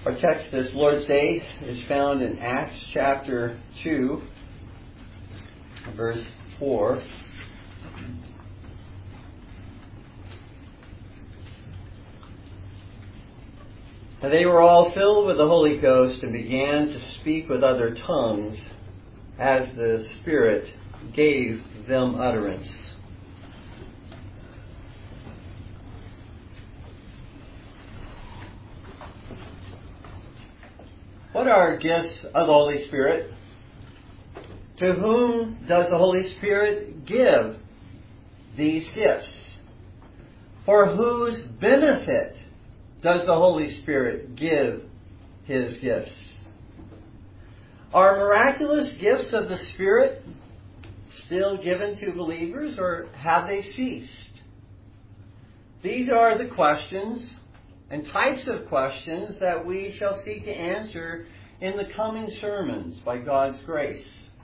Our text this Lord's Day is found in Acts chapter 2, verse 4. And they were all filled with the Holy Ghost and began to speak with other tongues as the Spirit gave them utterance. What are gifts of the Holy Spirit? To whom does the Holy Spirit give these gifts? For whose benefit does the Holy Spirit give His gifts? Are miraculous gifts of the Spirit still given to believers, or have they ceased? These are the questions and types of questions that we shall seek to answer in the coming sermons by God's grace.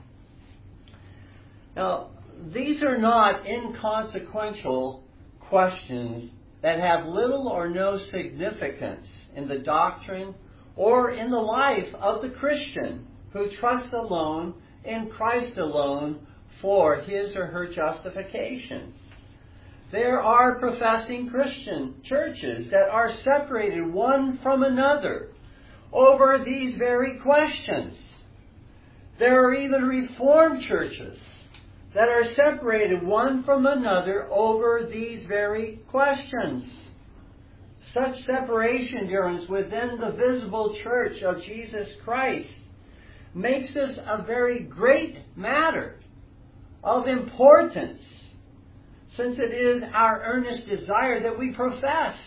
Now, these are not inconsequential questions that have little or no significance in the doctrine or in the life of the Christian who trusts alone in Christ alone for his or her justification. There are professing Christian churches that are separated one from another over these very questions. There are even Reformed churches that are separated one from another over these very questions. Such separation, dear ones, within the visible church of Jesus Christ makes this a very great matter of importance, since it is our earnest desire that we profess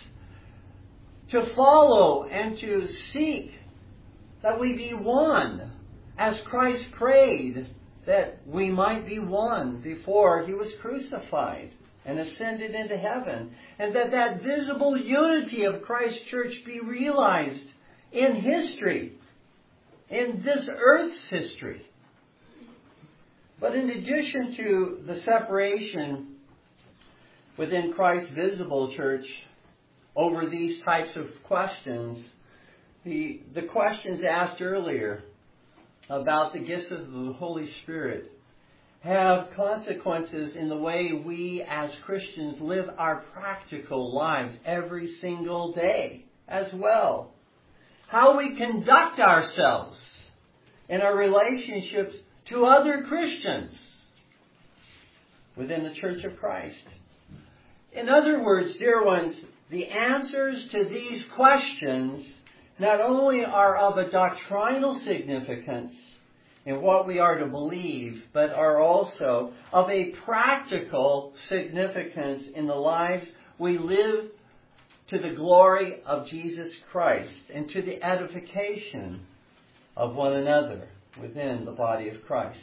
to follow and to seek that we be one, as Christ prayed that we might be one before He was crucified and ascended into heaven, and that visible unity of Christ's church be realized in history, in this earth's history. But in addition to the separation within Christ's visible church over these types of questions, the questions asked earlier about the gifts of the Holy Spirit have consequences in the way we as Christians live our practical lives every single day as well. How we conduct ourselves in our relationships to other Christians within the Church of Christ. In other words, dear ones, the answers to these questions not only are of a doctrinal significance in what we are to believe, but are also of a practical significance in the lives we live to the glory of Jesus Christ and to the edification of one another within the body of Christ.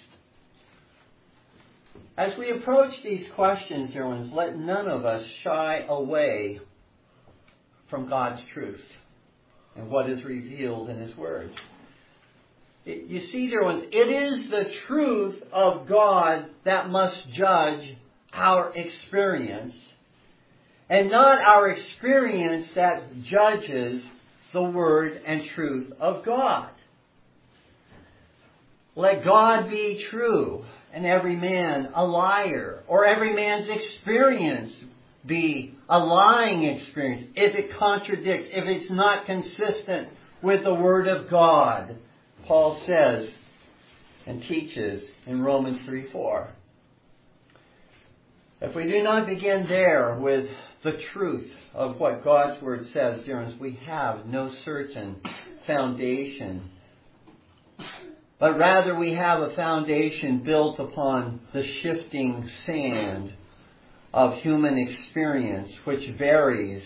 As we approach these questions, dear ones, let none of us shy away from God's truth and what is revealed in His Word. You see, dear ones, it is the truth of God that must judge our experience, and not our experience that judges the Word and truth of God. Let God be true, and every man a liar, or every man's experience be a lying experience, if it contradicts, if it's not consistent with the Word of God, Paul says and teaches in Romans 3:4. If we do not begin there with the truth of what God's Word says, dear ones, we have no certain foundation, but rather we have a foundation built upon the shifting sand of human experience, which varies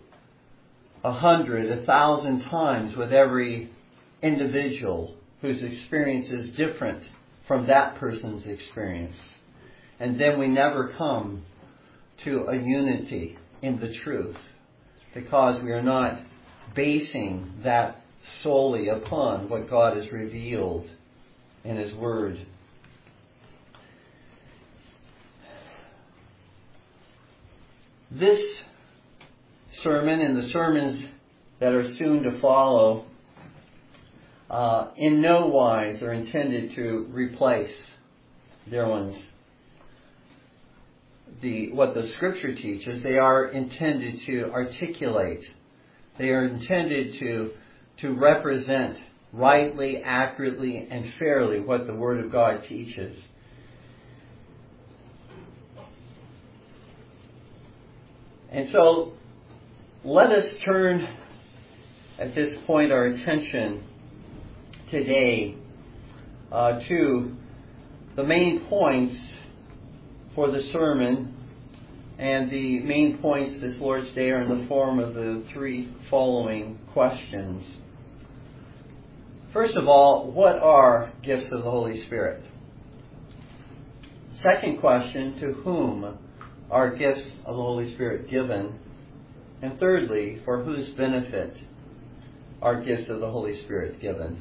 100, 1,000 times with every individual whose experience is different from that person's experience. And then we never come to a unity in the truth, because we are not basing that solely upon what God has revealed in His Word. This sermon and the sermons that are soon to follow in no wise are intended to replace, dear ones, what the Scripture teaches. They are intended to articulate. They are intended to represent rightly, accurately, and fairly what the Word of God teaches. And so, let us turn at this point our attention today to the main points for the sermon. And the main points this Lord's Day are in the form of the three following questions. First of all, what are gifts of the Holy Spirit? Second question, to whom are gifts of the Holy Spirit given? And thirdly, for whose benefit are gifts of the Holy Spirit given?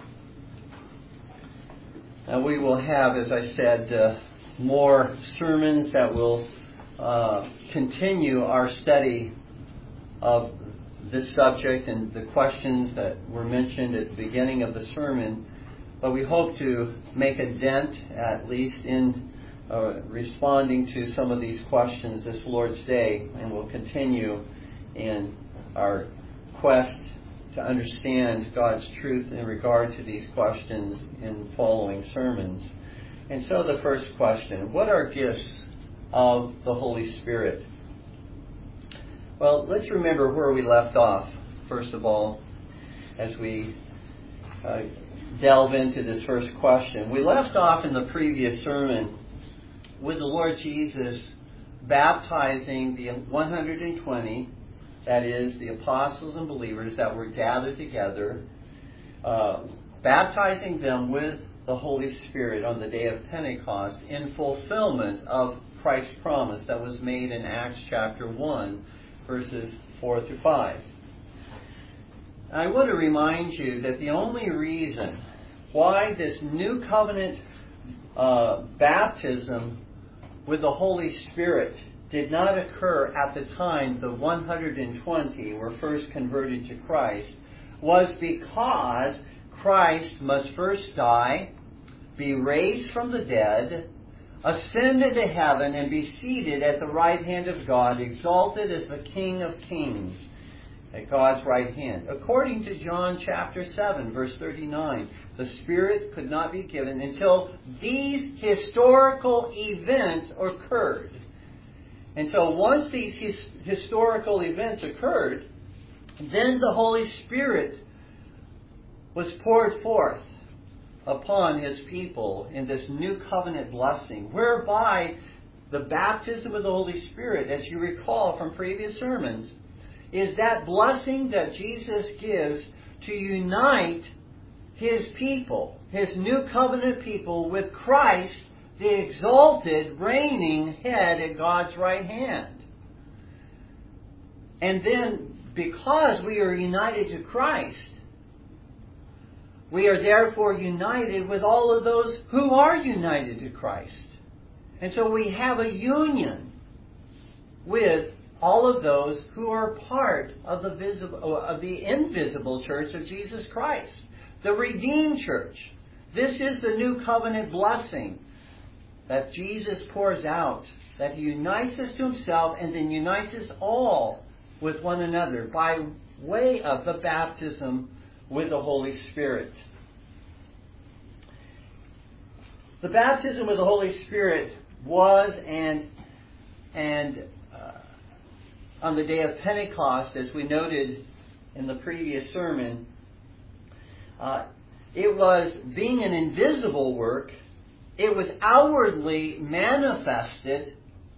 Now we will have, as I said, more sermons that will continue our study of this subject and the questions that were mentioned at the beginning of the sermon. But we hope to make a dent, at least, in responding to some of these questions this Lord's Day, and we'll continue in our quest to understand God's truth in regard to these questions in following sermons. And so the first question, what are gifts of the Holy Spirit? Well, let's remember where we left off, first of all, as we delve into this first question. We left off in the previous sermon with the Lord Jesus baptizing the 120, that is, the apostles and believers that were gathered together, baptizing them with the Holy Spirit on the day of Pentecost in fulfillment of Christ's promise that was made in Acts chapter 1, verses 4 through 5. I want to remind you that the only reason why this new covenant baptism with the Holy Spirit did not occur at the time the 120 were first converted to Christ was because Christ must first die, be raised from the dead, ascend into heaven, and be seated at the right hand of God, exalted as the King of Kings at God's right hand. According to John chapter 7, verse 39, the Spirit could not be given until these historical events occurred. And so once these historical events occurred, then the Holy Spirit was poured forth upon His people in this new covenant blessing, whereby the baptism of the Holy Spirit, as you recall from previous sermons, is that blessing that Jesus gives to unite His people, His new covenant people, with Christ, the exalted, reigning head at God's right hand. And then, because we are united to Christ, we are therefore united with all of those who are united to Christ. And so we have a union with all of those who are part of the invisible church of Jesus Christ, the redeemed church. This is the new covenant blessing that Jesus pours out, that He unites us to Himself and then unites us all with one another by way of the baptism with the Holy Spirit. The baptism with the Holy Spirit was and on the day of Pentecost, as we noted in the previous sermon, it was being an invisible work. It was outwardly manifested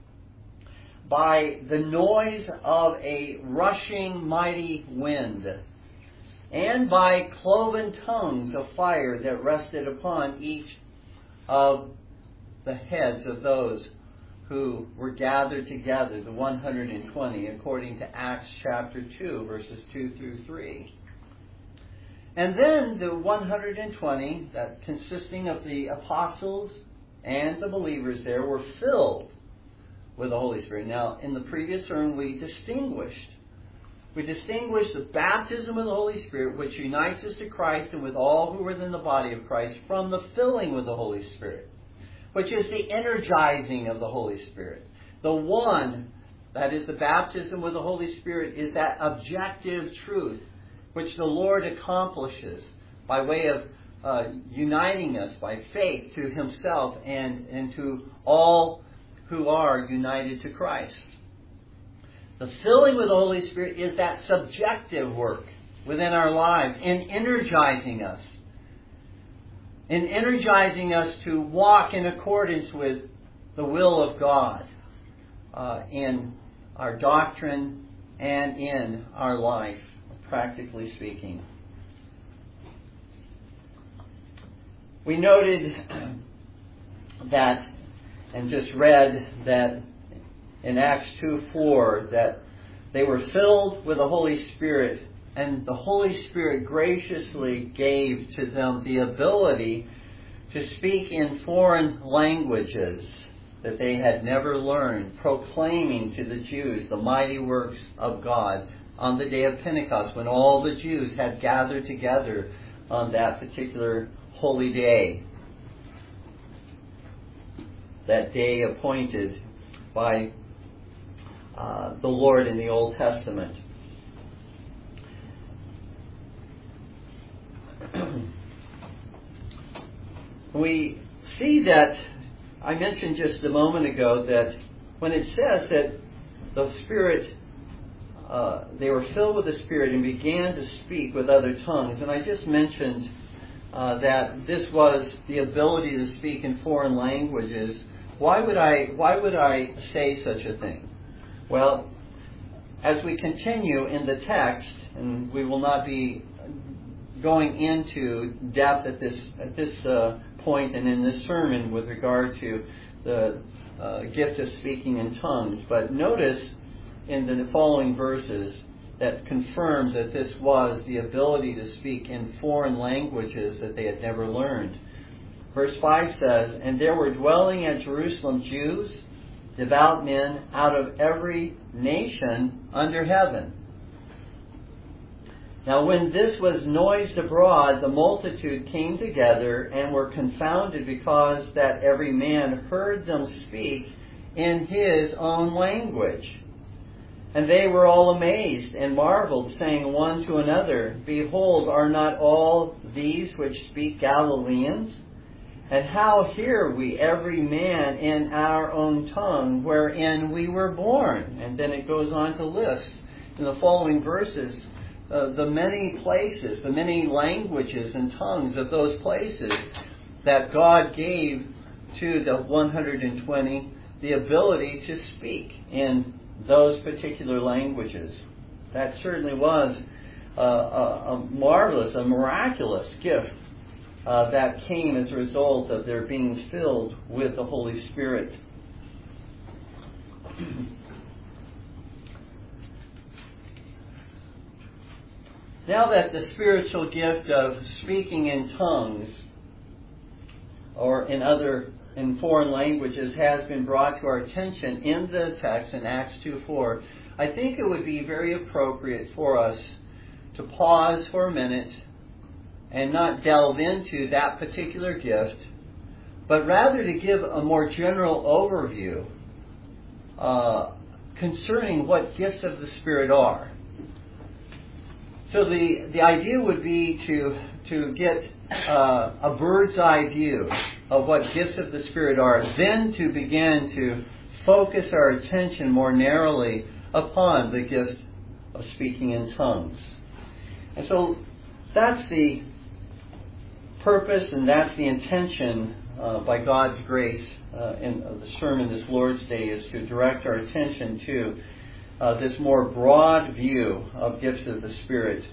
by the noise of a rushing mighty wind and by cloven tongues of fire that rested upon each of the heads of those who were gathered together, the 120, according to Acts chapter 2, verses 2 through 3. And then the 120, that consisting of the apostles and the believers there, were filled with the Holy Spirit. Now, in the previous sermon, we distinguished we distinguish the baptism of the Holy Spirit, which unites us to Christ and with all who are in the body of Christ, from the filling with the Holy Spirit, which is the energizing of the Holy Spirit. The one, that is the baptism with the Holy Spirit, is that objective truth which the Lord accomplishes by way of uniting us by faith to Himself and to all who are united to Christ. The filling with the Holy Spirit is that subjective work within our lives in energizing us. In energizing us to walk in accordance with the will of God in our doctrine and in our life, practically speaking. We noted that and just read that in Acts 2:4 that they were filled with the Holy Spirit, and the Holy Spirit graciously gave to them the ability to speak in foreign languages that they had never learned, proclaiming to the Jews the mighty works of God on the day of Pentecost, when all the Jews had gathered together on that particular holy day. That day appointed by the Lord in the Old Testament. We see that, I mentioned just a moment ago, that when it says that the Spirit, they were filled with the Spirit and began to speak with other tongues, and I just mentioned that this was the ability to speak in foreign languages. Why would I say such a thing? Well, as we continue in the text, and we will not be going into depth at this point and in this sermon with regard to the gift of speaking in tongues, but notice in the following verses that confirms that this was the ability to speak in foreign languages that they had never learned. Verse 5 says, "And there were dwelling at Jerusalem Jews, devout men out of every nation under heaven. Now when this was noised abroad, the multitude came together and were confounded, because that every man heard them speak in his own language. And they were all amazed and marveled, saying one to another, Behold, are not all these which speak Galileans? And how hear we every man in our own tongue wherein we were born?" And then it goes on to list in the following verses the many places, the many languages and tongues of those places that God gave to the 120 the ability to speak in those particular languages. That certainly was a marvelous, a miraculous gift that came as a result of their being filled with the Holy Spirit. Now that the spiritual gift of speaking in tongues or in foreign languages has been brought to our attention in the text in Acts 2:4, I think it would be very appropriate for us to pause for a minute and not delve into that particular gift, but rather to give a more general overview concerning what gifts of the Spirit are. So the idea would be to get a bird's eye view of what gifts of the Spirit are, then to begin to focus our attention more narrowly upon the gift of speaking in tongues. And so that's the purpose and that's the intention by God's grace in the sermon this Lord's Day, is to direct our attention to this more broad view of gifts of the Spirit.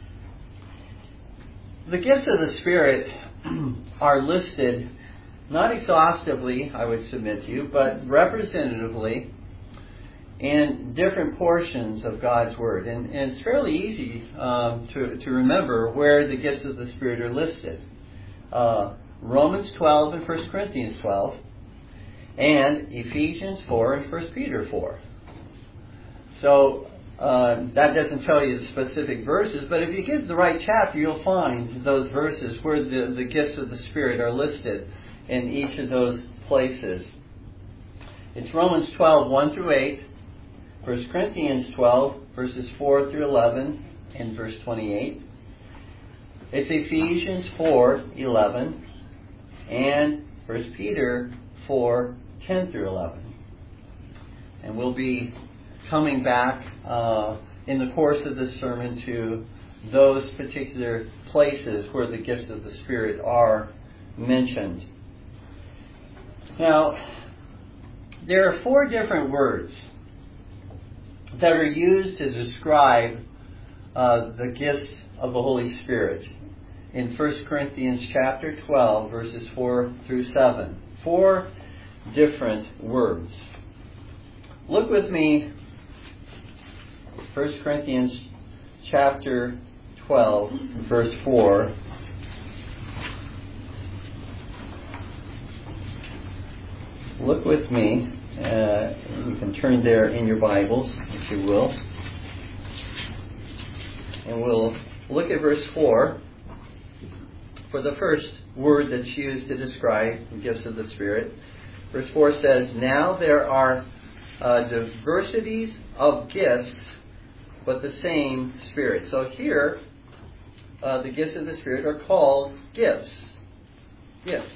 The gifts of the Spirit are listed, not exhaustively, I would submit to you, but representatively in different portions of God's Word. And it's fairly easy to remember where the gifts of the Spirit are listed. Romans 12 and 1 Corinthians 12, and Ephesians 4 and 1 Peter 4. So That doesn't tell you the specific verses, but if you get the right chapter, you'll find those verses where the gifts of the Spirit are listed in each of those places. It's Romans 12, 1 through 8, 1 Corinthians 12, verses 4 through 11, and verse 28. It's Ephesians 4, 11, and 1 Peter 4, 10 through 11. And we'll be coming back in the course of this sermon to those particular places where the gifts of the Spirit are mentioned. Now, there are 4 different words that are used to describe the gifts of the Holy Spirit in 1 Corinthians chapter 12, verses 4 through 7. 4 different words. Look with me, 1 Corinthians chapter 12, verse 4. Look with me. You can turn there in your Bibles, if you will. And we'll look at verse 4 for the first word that's used to describe the gifts of the Spirit. Verse 4 says, "Now there are diversities of gifts, but the same Spirit." So here, the gifts of the Spirit are called gifts. Gifts.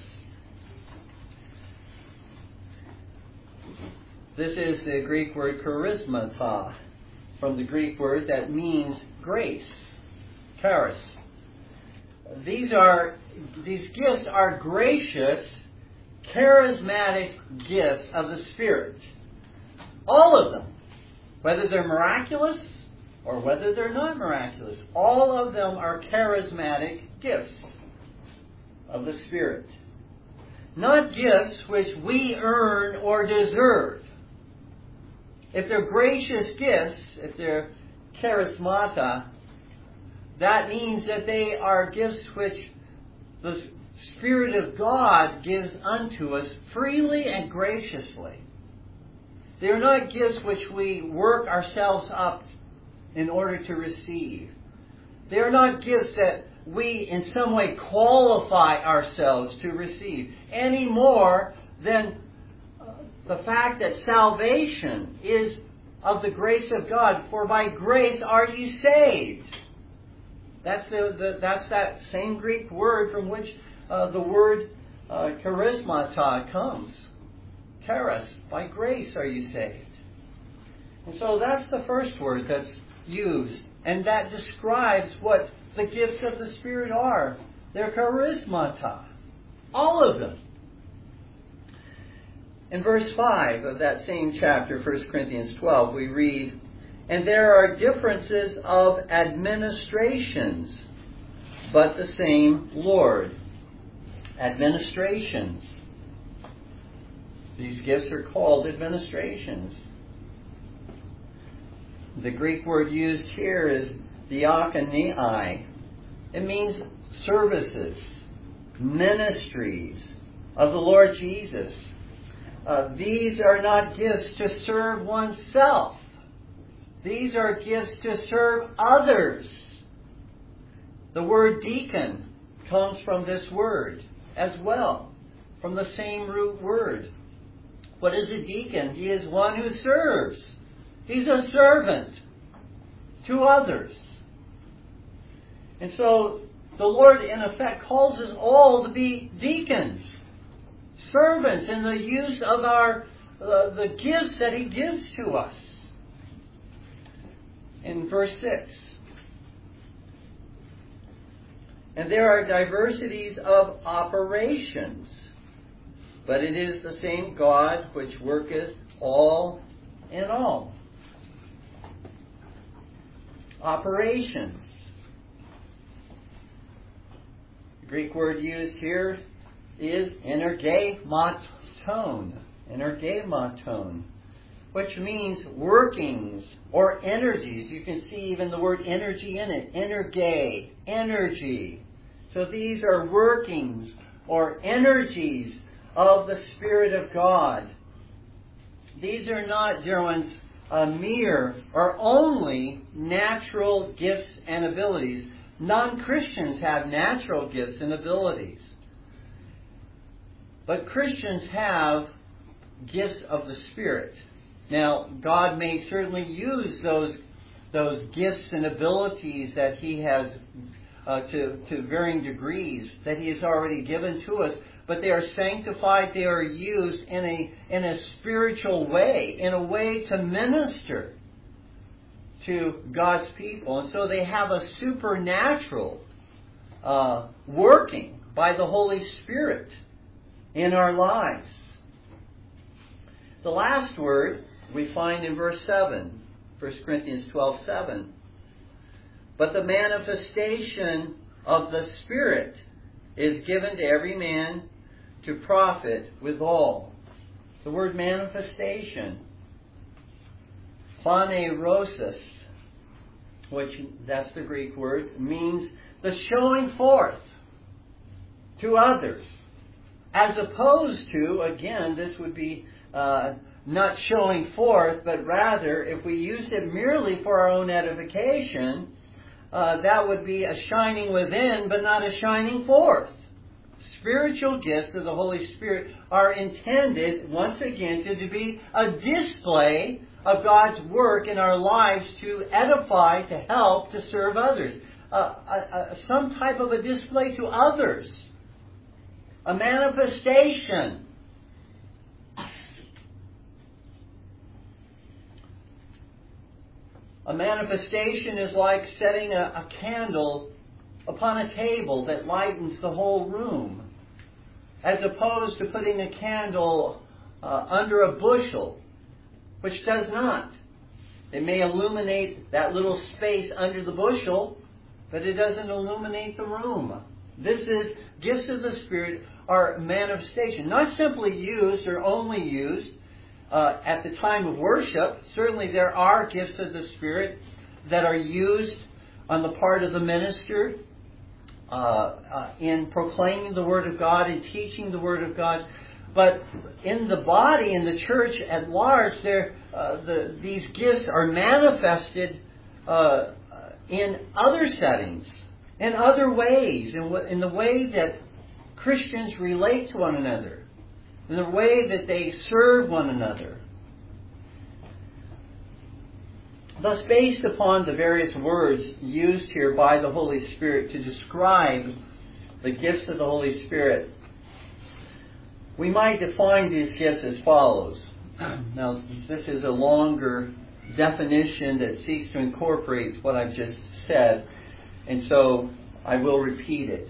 This is the Greek word charismata, from the Greek word that means grace. Charis. These gifts are gracious, charismatic gifts of the Spirit. All of them. Whether they're miraculous or whether they're not miraculous. All of them are charismatic gifts of the Spirit. Not gifts which we earn or deserve. If they're gracious gifts, if they're charismata, that means that they are gifts which the Spirit of God gives unto us freely and graciously. They are not gifts which we work ourselves up in order to receive. They are not gifts that we in some way qualify ourselves to receive, any more than the fact that salvation is of the grace of God. For by grace are ye saved. That's that same Greek word from which the word charismata comes. Charis, by grace are you saved. And so that's the first word that's used. And that describes what the gifts of the Spirit are. They're charismata. All of them. In verse 5 of that same chapter, 1 Corinthians 12, we read, "And there are differences of administrations, but the same Lord." Administrations. These gifts are called administrations. The Greek word used here is diakonai. It means services, ministries of the Lord Jesus. These are not gifts to serve oneself. These are gifts to serve others. The word deacon comes from this word as well, from the same root word. What is a deacon? He is one who serves. He's a servant to others. And so the Lord, in effect, calls us all to be deacons, servants in the use of the gifts that He gives to us. In verse 6, "And there are diversities of operations, but it is the same God which worketh all in all." Operations. The Greek word used here is energematon. Energematon. Which means workings or energies. You can see even the word energy in it. Energe. Energy. So these are workings or energies of the Spirit of God. These are not, dear ones, mere or only natural gifts and abilities. Non-Christians have natural gifts and abilities. But Christians have gifts of the Spirit. Now, God may certainly use those gifts and abilities that He has to varying degrees that He has already given to us, but they are sanctified, they are used in a spiritual way, in a way to minister to God's people. And so they have a supernatural working by the Holy Spirit in our lives. The last word we find in verse 7, 1 Corinthians 12:7. But the manifestation of the Spirit is given to every man to profit withal. The word manifestation, phanerosis, which that's the Greek word, means the showing forth to others. As opposed to, again, this would be not showing forth, but rather, if we used it merely for our own edification, that would be a shining within, but not a shining forth. Spiritual gifts of the Holy Spirit are intended, once again, to be a display of God's work in our lives to edify, to help, to serve others. Some type of a display to others. A manifestation. A manifestation is like setting a candle upon a table that lightens the whole room, as opposed to putting a candle under a bushel, which does not. It may illuminate that little space under the bushel, but it doesn't illuminate the room. This is, gifts of the Spirit are manifestation, not simply used or only used at the time of worship. Certainly there are gifts of the Spirit that are used on the part of the minister in proclaiming the Word of God and teaching the Word of God. But in the body, in the church at large, these gifts are manifested in other settings, in other ways, in the way that Christians relate to one another, in the way that they serve one another. Thus, based upon the various words used here by the Holy Spirit to describe the gifts of the Holy Spirit, we might define these gifts as follows. Now, this is a longer definition that seeks to incorporate what I've just said, and so I will repeat it.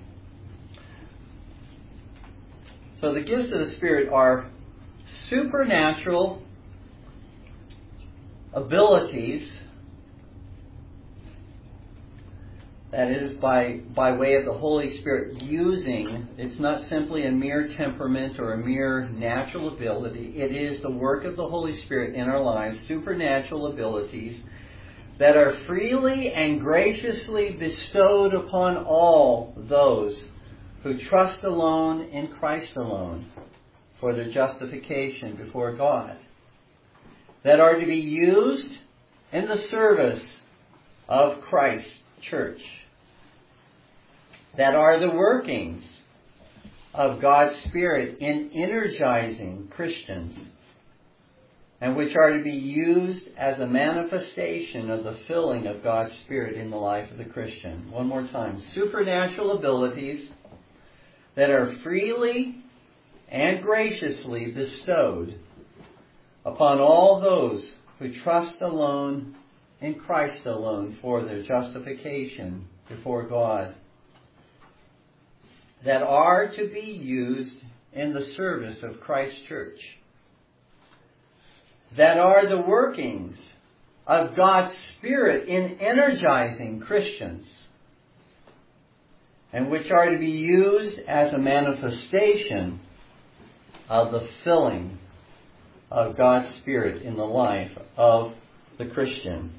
So the gifts of the Spirit are supernatural abilities, that is, by way of the Holy Spirit using. It's not simply a mere temperament or a mere natural ability. It is the work of the Holy Spirit in our lives, supernatural abilities that are freely and graciously bestowed upon all those who trust alone in Christ alone for their justification before God, that are to be used in the service of Christ's church, that are the workings of God's Spirit in energizing Christians, and which are to be used as a manifestation of the filling of God's Spirit in the life of the Christian. One more time. Supernatural abilities that are freely and graciously bestowed upon all those who trust alone in Christ alone for their justification before God, that are to be used in the service of Christ's church, that are the workings of God's Spirit in energizing Christians, and which are to be used as a manifestation of the filling of God's Spirit in the life of the Christian.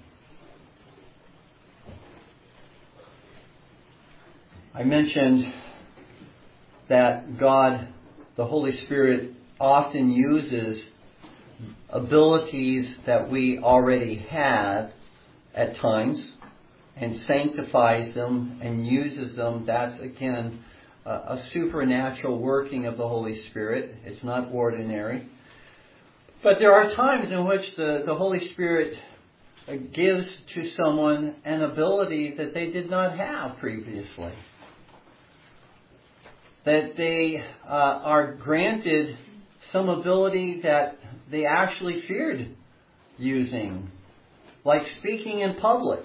I mentioned that God, the Holy Spirit, often uses abilities that we already had at times and sanctifies them and uses them. That's, again, a supernatural working of the Holy Spirit. It's not ordinary. But there are times in which the Holy Spirit gives to someone an ability that they did not have previously. That they are granted some ability that they actually feared using, like speaking in public.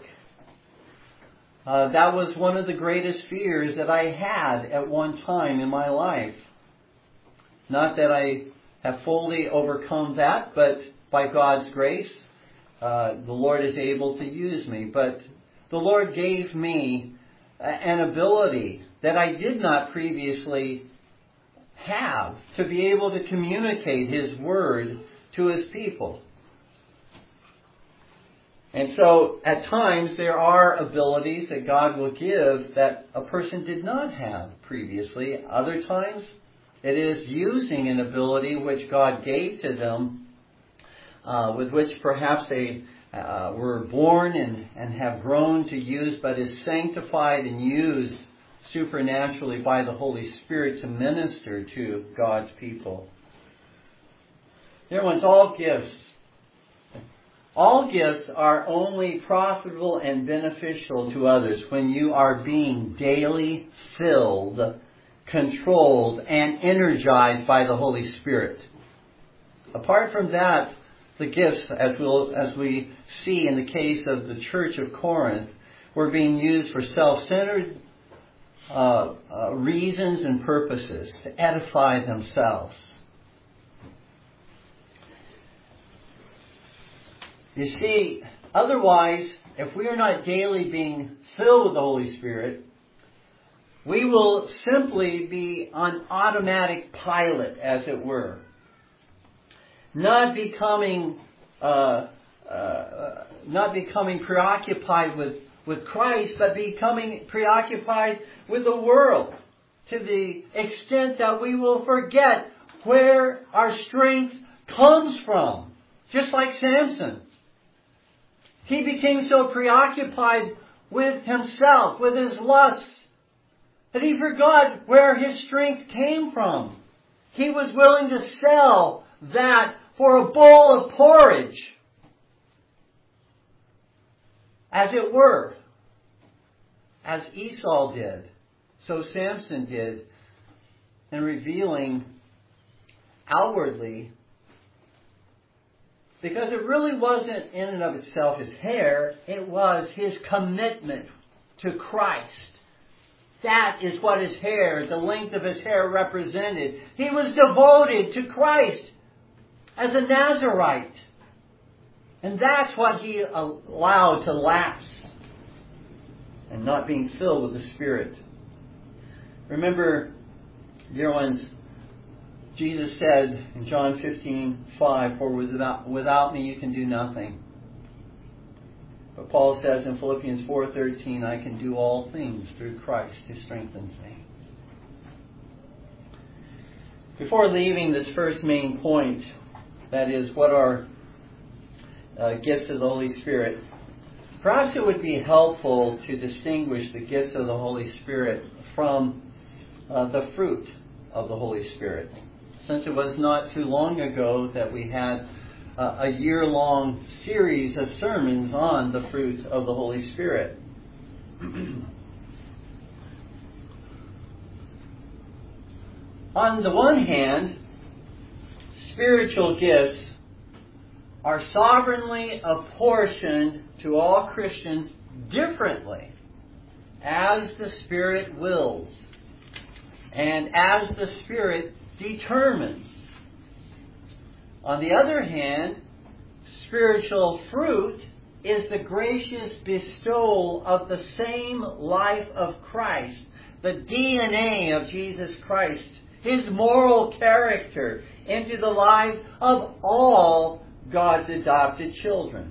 That was one of the greatest fears that I had at one time in my life. Not that I have fully overcome that, but by God's grace, the Lord is able to use me. But the Lord gave me an ability that I did not previously have to be able to communicate His Word to His people. And so, at times, there are abilities that God will give that a person did not have previously. Other times, it is using an ability which God gave to them, with which perhaps they were born and have grown to use, but is sanctified and used supernaturally by the Holy Spirit to minister to God's people. Dear ones, all gifts are only profitable and beneficial to others when you are being daily filled, controlled, and energized by the Holy Spirit. Apart from that, the gifts, as we see in the case of the Church of Corinth, were being used for self-centered reasons and purposes to edify themselves. You see, otherwise, if we are not daily being filled with the Holy Spirit, we will simply be on automatic pilot, as it were. Not becoming preoccupied with Christ, but becoming preoccupied with the world, to the extent that we will forget where our strength comes from. Just like Samson. He became so preoccupied with himself, with his lusts, that he forgot where his strength came from. He was willing to sell that for a bowl of porridge, as it were. As Esau did, so Samson did, in revealing outwardly, because it really wasn't in and of itself his hair, it was his commitment to Christ. That is what his hair, the length of his hair represented. He was devoted to Christ as a Nazirite. And that's what he allowed to lapse, and not being filled with the Spirit. Remember, dear ones, Jesus said in John 15:5, "For without me you can do nothing." But Paul says in Philippians 4:13, "I can do all things through Christ who strengthens me." Before leaving this first main point, that is, what are gifts of the Holy Spirit, perhaps it would be helpful to distinguish the gifts of the Holy Spirit from the fruit of the Holy Spirit. Since it was not too long ago that we had a year-long series of sermons on the fruit of the Holy Spirit. On the one hand, spiritual gifts are sovereignly apportioned to all Christians differently, as the Spirit wills, and as the Spirit determines. On the other hand, spiritual fruit is the gracious bestowal of the same life of Christ, the DNA of Jesus Christ, His moral character, into the lives of all God's adopted children.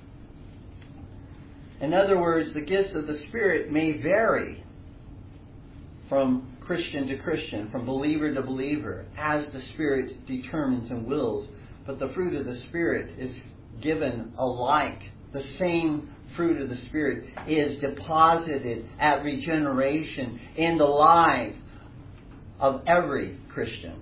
In other words, the gifts of the Spirit may vary from Christian to Christian, from believer to believer, as the Spirit determines and wills. but the fruit of the Spirit is given alike. The same fruit of the Spirit is deposited at regeneration in the life of every Christian.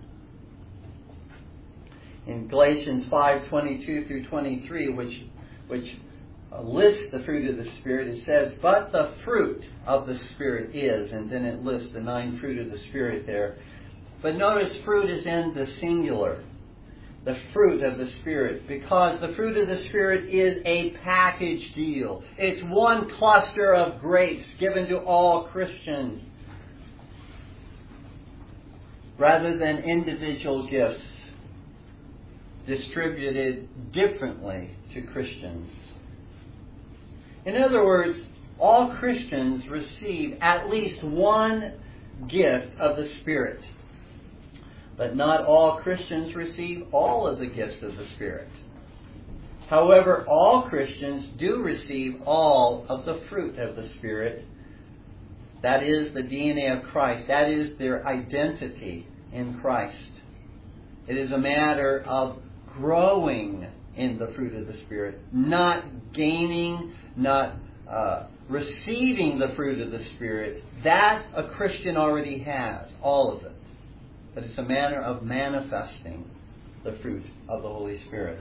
In Galatians 5:22 through 23, which lists the fruit of the Spirit, it says, "But the fruit of the Spirit is," and then it lists the 9 fruit of the Spirit there. But notice fruit is in the singular. The fruit of the Spirit, because the fruit of the Spirit is a package deal. It's one cluster of grapes given to all Christians, rather than individual gifts distributed differently to Christians. In other words, all Christians receive at least one gift of the Spirit. But not all Christians receive all of the gifts of the Spirit. However, all Christians do receive all of the fruit of the Spirit. That is the DNA of Christ. That is their identity in Christ. It is a matter of growing in the fruit of the Spirit, not gaining, not receiving the fruit of the Spirit. That a Christian already has, all of it. But it's a matter of manifesting the fruit of the Holy Spirit.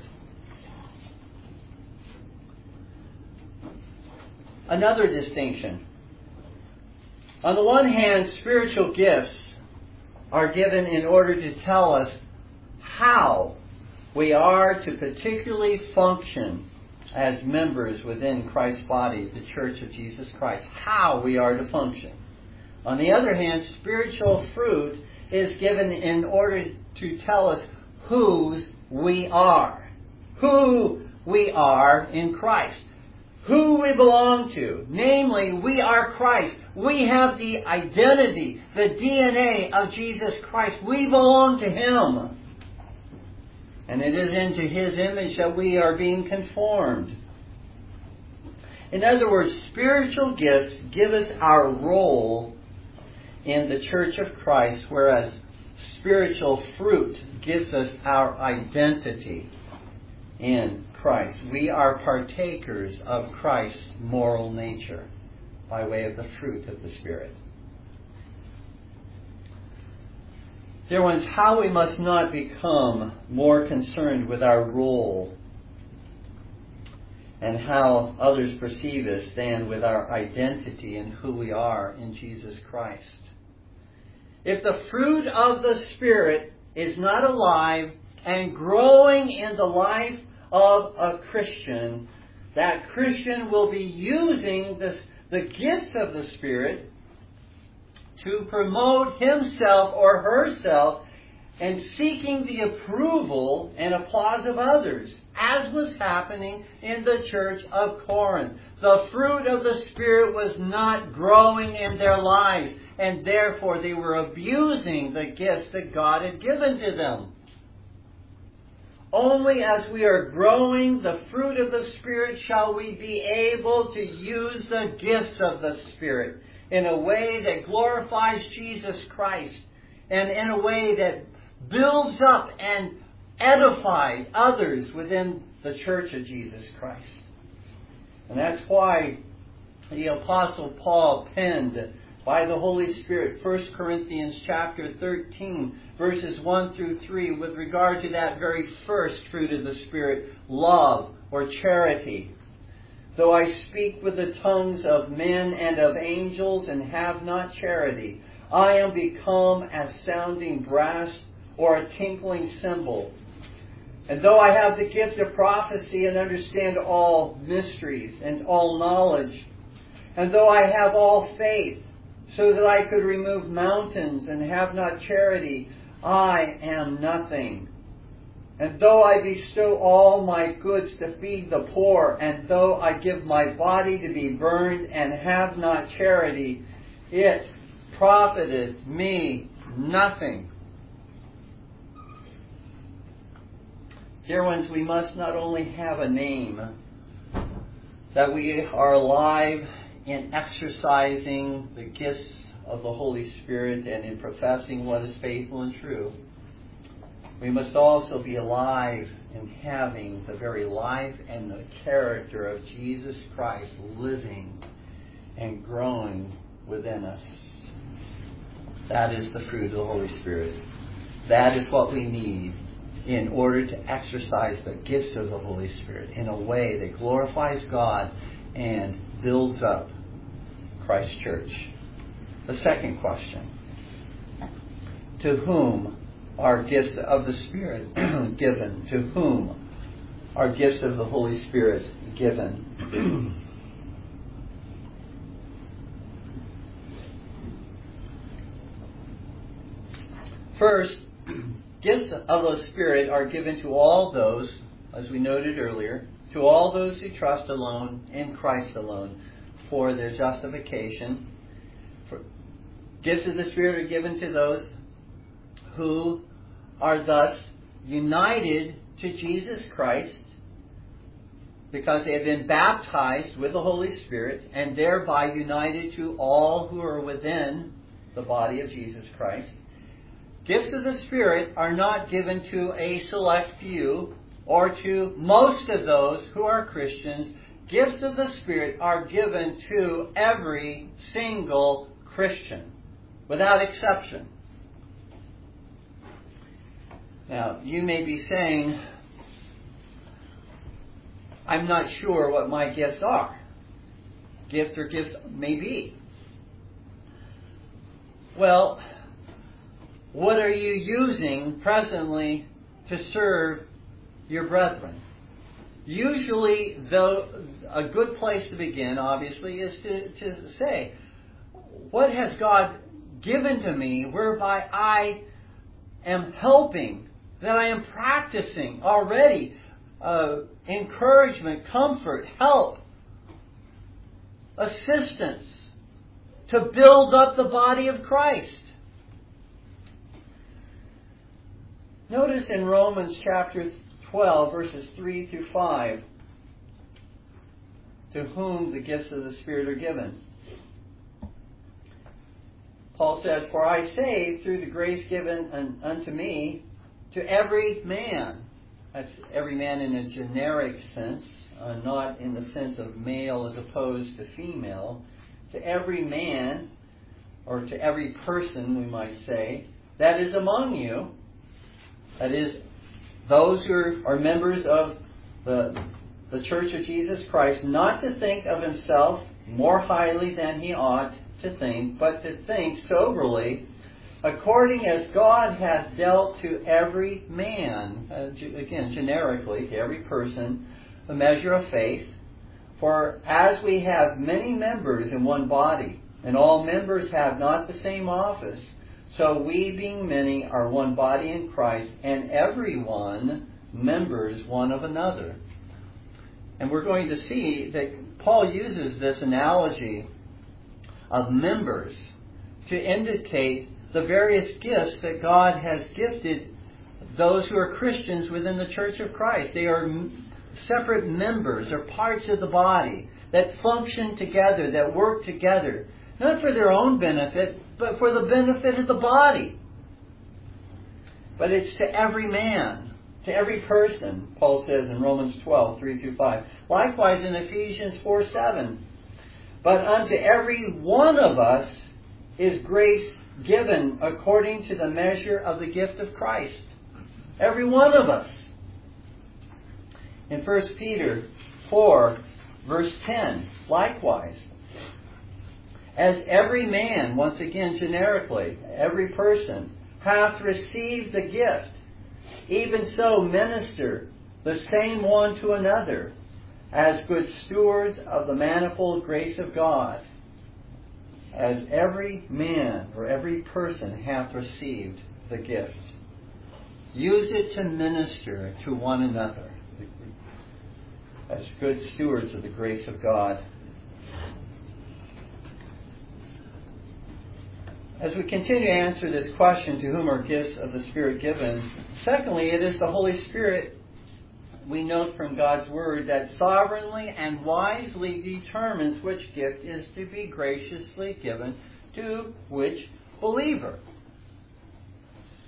Another distinction. On the one hand, spiritual gifts are given in order to tell us how we are to particularly function as members within Christ's body, the Church of Jesus Christ. How we are to function. On the other hand, spiritual fruit is given in order to tell us whose we are. Who we are in Christ. Who we belong to. Namely, we are Christ. We have the identity, the DNA of Jesus Christ. We belong to Him. And it is into His image that we are being conformed. In other words, spiritual gifts give us our role in the Church of Christ, whereas spiritual fruit gives us our identity in Christ. We are partakers of Christ's moral nature by way of the fruit of the Spirit. Dear ones, how we must not become more concerned with our role and how others perceive us than with our identity and who we are in Jesus Christ. If the fruit of the Spirit is not alive and growing in the life of a Christian, that Christian will be using the gifts of the Spirit to promote himself or herself and seeking the approval and applause of others, as was happening in the church of Corinth. The fruit of the Spirit was not growing in their lives, and therefore they were abusing the gifts that God had given to them. Only as we are growing the fruit of the Spirit shall we be able to use the gifts of the Spirit in a way that glorifies Jesus Christ and in a way that builds up and edifies others within the Church of Jesus Christ. And that's why the Apostle Paul penned by the Holy Spirit 1 Corinthians chapter 13, verses 1 through 3, with regard to that very first fruit of the Spirit, love or charity. Though I speak with the tongues of men and of angels and have not charity, I am become as sounding brass or a tinkling cymbal. And though I have the gift of prophecy and understand all mysteries and all knowledge, and though I have all faith, so that I could remove mountains and have not charity, I am nothing. And though I bestow all my goods to feed the poor, and though I give my body to be burned and have not charity, it profited me nothing. Dear ones, we must not only have a name, that we are alive in exercising the gifts of the Holy Spirit and in professing what is faithful and true, we must also be alive in having the very life and the character of Jesus Christ living and growing within us. That is the fruit of the Holy Spirit. That is what we need in order to exercise the gifts of the Holy Spirit in a way that glorifies God and builds up Christ's church. The second question: to whom are gifts of the Spirit given? To whom are gifts of the Holy Spirit given? First, gifts of the Spirit are given to all those, as we noted earlier, to all those who trust alone in Christ alone for their justification. Gifts of the Spirit are given to those who are thus united to Jesus Christ because they have been baptized with the Holy Spirit and thereby united to all who are within the body of Jesus Christ. Gifts of the Spirit are not given to a select few or to most of those who are Christians. Gifts of the Spirit are given to every single Christian, without exception. Now, you may be saying, I'm not sure what my gifts are. Gift or gifts may be. Well, what are you using presently to serve your brethren? Usually, though, a good place to begin, obviously, is to say, what has God given to me whereby I am helping, that I am practicing already encouragement, comfort, help, assistance to build up the body of Christ? Notice in Romans chapter 12, verses 3 through 5, to whom the gifts of the Spirit are given. Paul says, "For I say, through the grace given unto me, to every man," that's every man in a generic sense, not in the sense of male as opposed to female, to every man, or to every person, we might say, that is among you, that is, those who are members of the Church of Jesus Christ, not to think of himself more highly than he ought to think, but to think soberly, according as God hath dealt to every man, again, generically, to every person, a measure of faith. For as we have many members in one body, and all members have not the same office, so we, being many, are one body in Christ, and every one members one of another. And we're going to see that Paul uses this analogy of members to indicate the various gifts that God has gifted those who are Christians within the Church of Christ. They are separate members or parts of the body that function together, that work together, not for their own benefit, but for the benefit of the body. But it's to every man, to every person, Paul says in Romans 12, 3 through 5. Likewise in Ephesians 4, 7. But unto every one of us is grace given according to the measure of the gift of Christ. Every one of us. In 1 Peter 4, verse 10, likewise. As every man, once again generically, every person, hath received the gift, even so minister the same one to another, as good stewards of the manifold grace of God. As every man or every person hath received the gift, use it to minister to one another, as good stewards of the grace of God. As we continue to answer this question, to whom are gifts of the Spirit given? Secondly, it is the Holy Spirit, we note from God's Word, that sovereignly and wisely determines which gift is to be graciously given to which believer.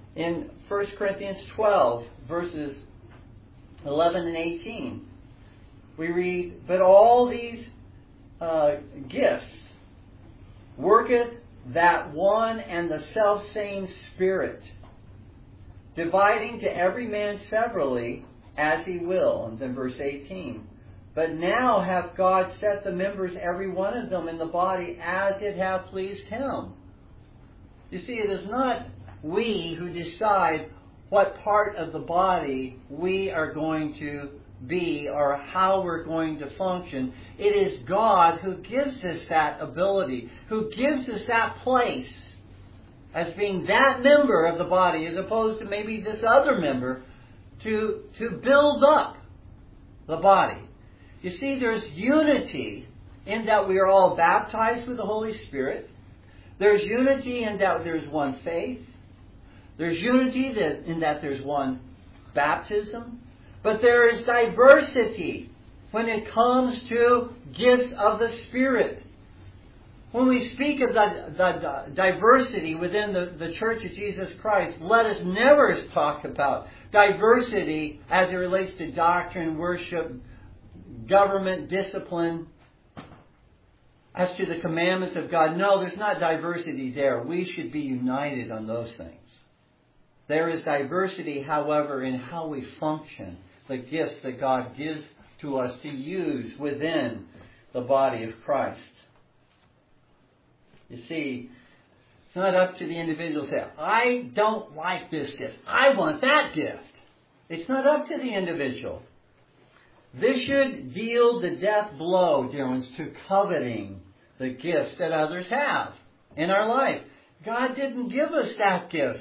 In 1 Corinthians 12, verses 11 and 18, we read, "But all these gifts worketh that one and the selfsame Spirit, dividing to every man severally as he will." And then verse 18, "But now hath God set the members, every one of them, in the body as it hath pleased him." You see, it is not we who decide what part of the body we are going to be or how we're going to function. It is God who gives us that ability, who gives us that place as being that member of the body as opposed to maybe this other member to build up the body. You see, there's unity in that we are all baptized with the Holy Spirit. There's unity in that there's one faith. There's unity in that there's one baptism. But there is diversity when it comes to gifts of the Spirit. When we speak of the diversity within the Church of Jesus Christ, let us never talk about diversity as it relates to doctrine, worship, government, discipline, as to the commandments of God. No, there's not diversity there. We should be united on those things. There is diversity, however, in how we function, the gifts that God gives to us to use within the body of Christ. You see, it's not up to the individual to say, "I don't like this gift. I want that gift." It's not up to the individual. This should deal the death blow, dear ones, to coveting the gifts that others have in our life. God didn't give us that gift.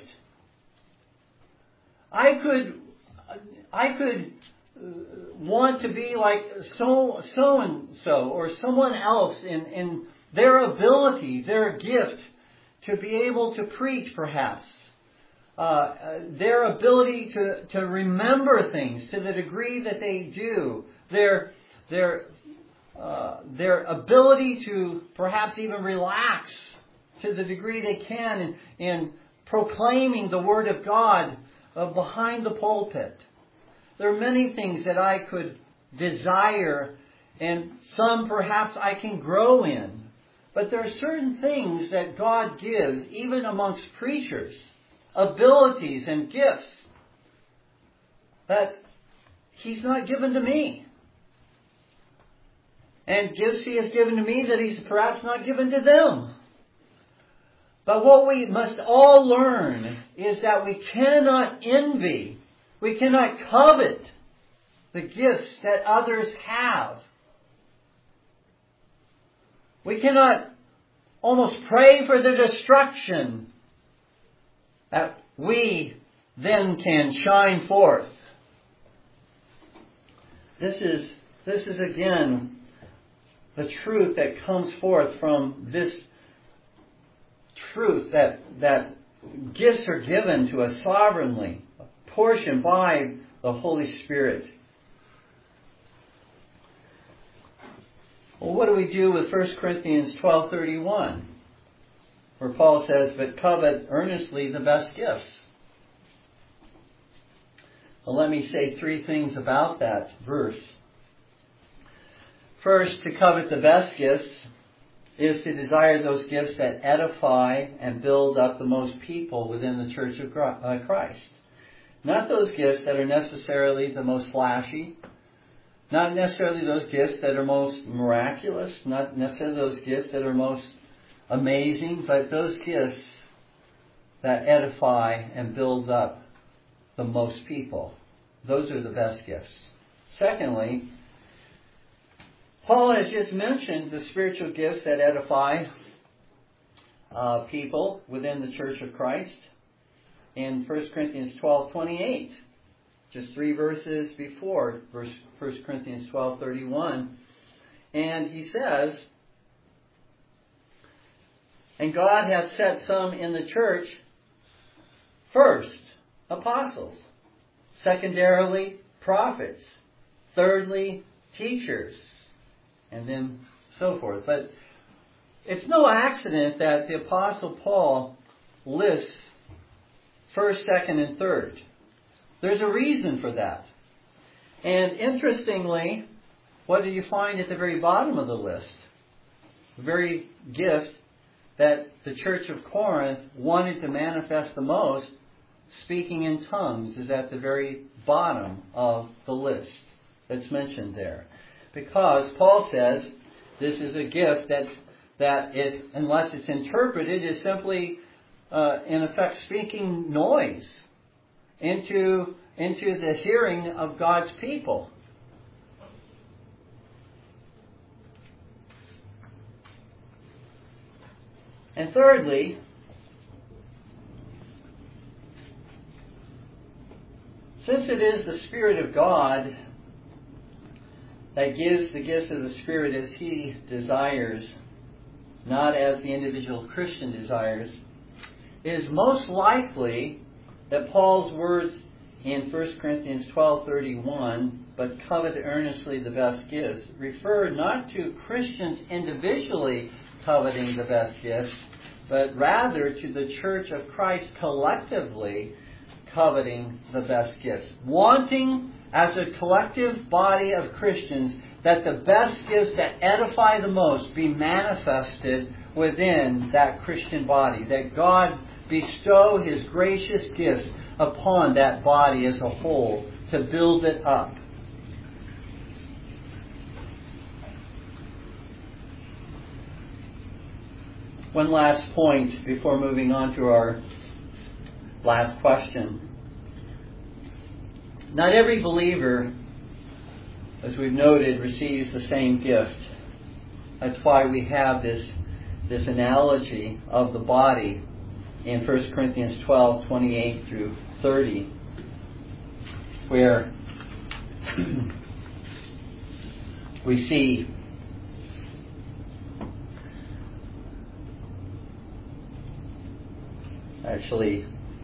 I could want to be like so and so or someone else in their ability, their gift to be able to preach, perhaps. Their ability to remember things to the degree that they do. Their ability to perhaps even relax to the degree they can in proclaiming the Word of God behind the pulpit. There are many things that I could desire, and some perhaps I can grow in. But there are certain things that God gives, even amongst preachers, abilities and gifts, that He's not given to me. And gifts He has given to me that He's perhaps not given to them. But what we must all learn is that we cannot envy, we cannot covet the gifts that others have. We cannot almost pray for their destruction, that we then can shine forth. This is again the truth that comes forth from this truth that gifts are given to us sovereignly, portioned by the Holy Spirit. Well, what do we do with 1 Corinthians 12:31, where Paul says, "But covet earnestly the best gifts"? Well, let me say three things about that verse. First, to covet the best gifts is to desire those gifts that edify and build up the most people within the Church of Christ. Not those gifts that are necessarily the most flashy, not necessarily those gifts that are most miraculous, not necessarily those gifts that are most amazing, but those gifts that edify and build up the most people. Those are the best gifts. Secondly, Paul has just mentioned the spiritual gifts that edify people within the Church of Christ in 1 Corinthians 12:28. Just 3 verses before 1 Corinthians 12:31. And he says, "And God hath set some in the church, first, apostles, secondarily, prophets, thirdly, teachers," and then so forth. But it's no accident that the Apostle Paul lists first, second, and third. There's a reason for that. And interestingly, what do you find at the very bottom of the list? The very gift that the church of Corinth wanted to manifest the most, speaking in tongues, is at the very bottom of the list that's mentioned there. Because Paul says this is a gift that if, unless it's interpreted, is simply, in effect, speaking noise into the hearing of God's people. And thirdly, since it is the Spirit of God that gives the gifts of the Spirit as He desires, not as the individual Christian desires, it is most likely that Paul's words in 1 Corinthians 12:31, but covet earnestly the best gifts, refer not to Christians individually coveting the best gifts, but rather to the church of Christ collectively coveting the best gifts. Wanting, as a collective body of Christians, that the best gifts that edify the most be manifested within that Christian body. That God bestow His gracious gifts upon that body as a whole to build it up. One last point before moving on to our last question. Not every believer, as we've noted, receives the same gift. That's why we have this analogy of the body in 1 Corinthians 12:28 through 30, where we see actually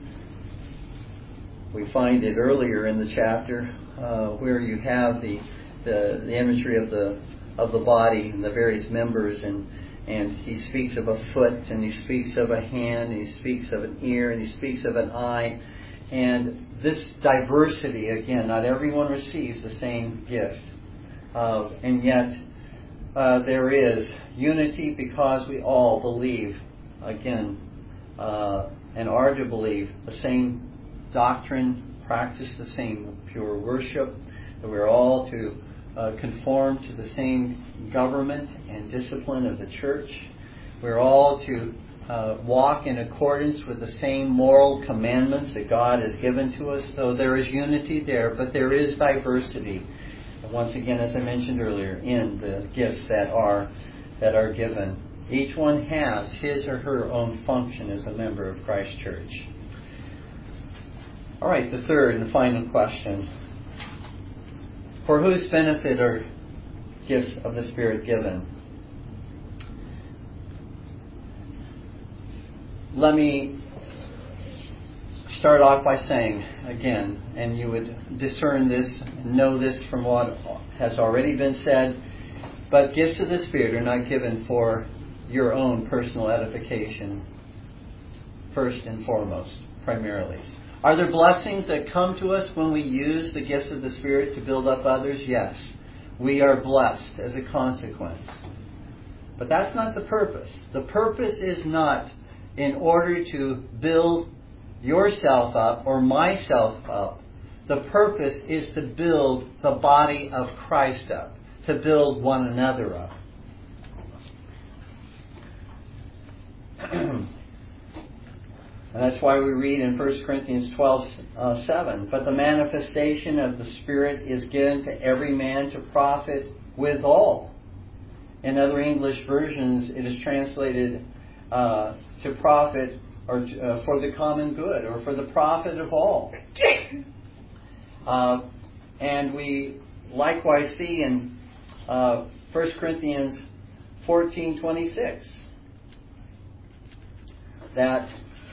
we find it earlier in the chapter where you have the imagery of the body and the various members, and he speaks of a foot, and he speaks of a hand, and he speaks of an ear, and he speaks of an eye. And this diversity, again, not everyone receives the same gift. And yet there is unity because we all believe, again, and are to believe the same doctrine, practice the same pure worship, that we're all to conform to the same government and discipline of the church. We're all to walk in accordance with the same moral commandments that God has given to us. So there is unity there, but there is diversity. And once again, as I mentioned earlier, in the gifts that are given. Each one has his or her own function as a member of Christ Church. All right, the third and final question. For whose benefit are gifts of the Spirit given? Let me start off by saying, again, and you would discern this, know this from what has already been said, but gifts of the Spirit are not given for your own personal edification, first and foremost, primarily. Are there blessings that come to us when we use the gifts of the Spirit to build up others? Yes. We are blessed as a consequence. But that's not the purpose. The purpose is not in order to build yourself up or myself up. The purpose is to build the body of Christ up, to build one another up. And that's why we read in 1 Corinthians 12:7, but the manifestation of the Spirit is given to every man to profit withal. In other English versions, it is translated to profit or for the common good, or for the profit of all. And we likewise see in 1 Corinthians 14:26 that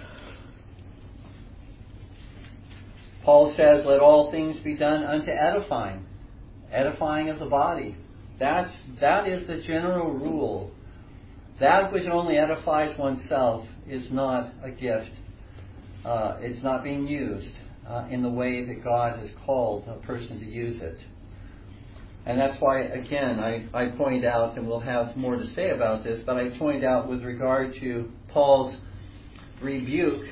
Paul says, let all things be done unto edifying of the body. That is the general rule. That which only edifies oneself is not a gift it's not being used in the way that God has called a person to use it. And that's why, again, I point out, and we'll have more to say about this, but I point out with regard to Paul's rebuke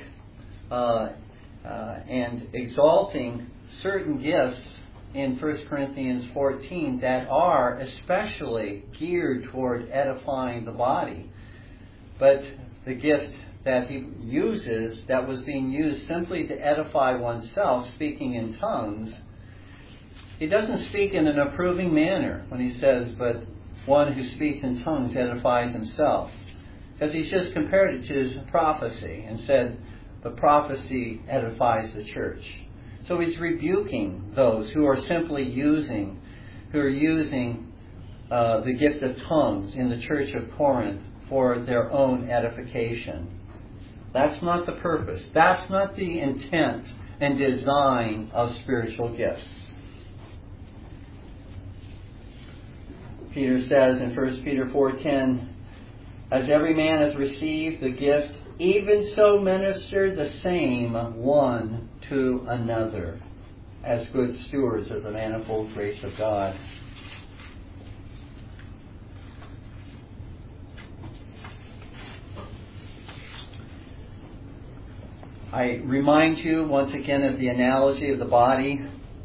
and exalting certain gifts in 1 Corinthians 14 that are especially geared toward edifying the body. But the gift that he uses, that was being used simply to edify oneself, speaking in tongues, he doesn't speak in an approving manner when he says, but one who speaks in tongues edifies himself. Because he's just compared it to his prophecy and said, but prophecy edifies the church. So he's rebuking those who are simply using the gift of tongues in the church of Corinth for their own edification. That's not the purpose. That's not the intent and design of spiritual gifts. Peter says in 1 Peter 4:10, as every man has received the gift, even so minister the same one to another, as good stewards of the manifold grace of God. I remind you once again of the analogy of the body.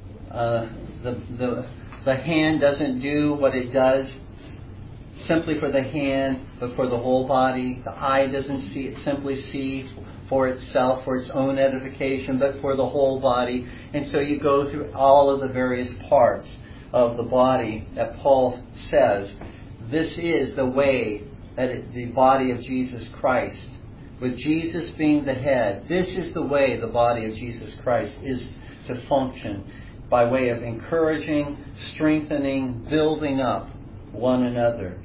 The hand doesn't do what it does simply for the hand, but for the whole body. The eye doesn't simply see for itself, for its own edification, but for the whole body. And so you go through all of the various parts of the body that Paul says, this is the way that the body of Jesus Christ, with Jesus being the head, this is the way the body of Jesus Christ is to function, by way of encouraging, strengthening, building up one another.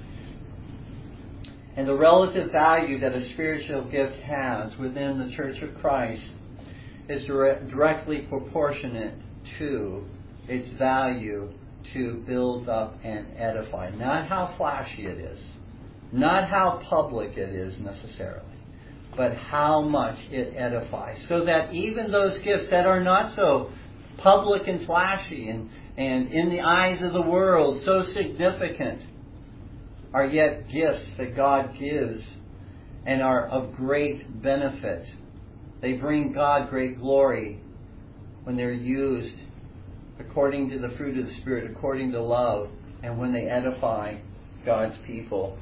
And the relative value that a spiritual gift has within the Church of Christ is directly proportionate to its value to build up and edify. Not how flashy it is, not how public it is necessarily, but how much it edifies. So that even those gifts that are not so public and flashy and in the eyes of the world so significant are yet gifts that God gives and are of great benefit. They bring God great glory when they're used according to the fruit of the Spirit, according to love, and when they edify God's people.